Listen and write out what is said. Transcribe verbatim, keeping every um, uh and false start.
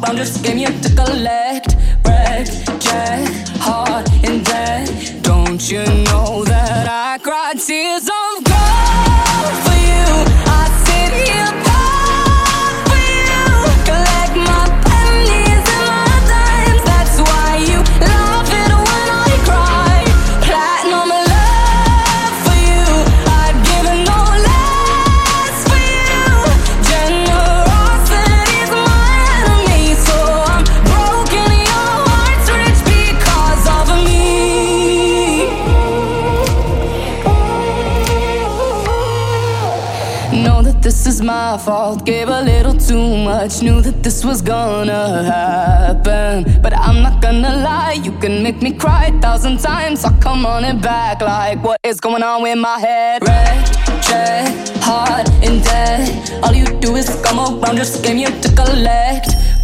around, just came here to collect. Wreck, jet, heart in debt. Don't you know that I cried tears of gold for you? I sit here proud for you. Collect my pennies and my dimes. That's why you love it when I cry. Platinum love for you. I'd give it no less for you. Generosity's my enemy, so I'm broken. Your heart's rich because of me. Know that this is my fault, gave a little too much. Knew that this was gonna happen, but I'm not gonna lie, you can make me cry a thousand times. I'll come on it back like, what is going on with my head? Red, jet, heart in debt. All you do is come around, just came here to collect.